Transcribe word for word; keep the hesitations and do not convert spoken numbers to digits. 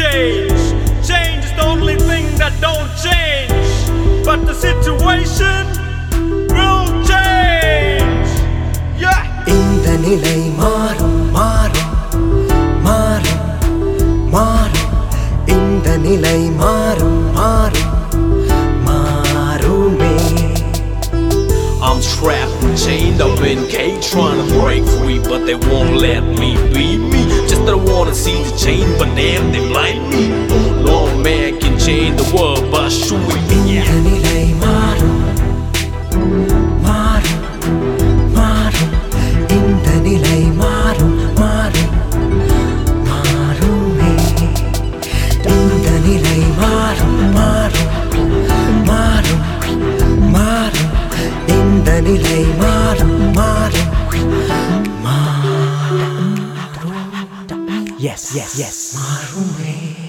change. Change is the only thing that don't change, but the situation will change. Yeah. இந்த நிலை மாறும் மாறும் மாறும் மாறும் இந்த நிலை மாறும் மாறும் மாறுமே. I'm trapped and chained up in cage, trying to break free, but they won't let me be me. Just that I wanna see the change, but damn, they blind me. No man can change the world, but shoot me. இந்த நிலை மாறும் மாறும் மாறும் இந்த நிலை மாறும் மாறும் மாறுமே. இந்த நிலை மாறும் மாறும் மாறும் மாறும் இந்த நிலை மாறும் மாறும் மாறும். Yes, yes, yes. மாறுமே.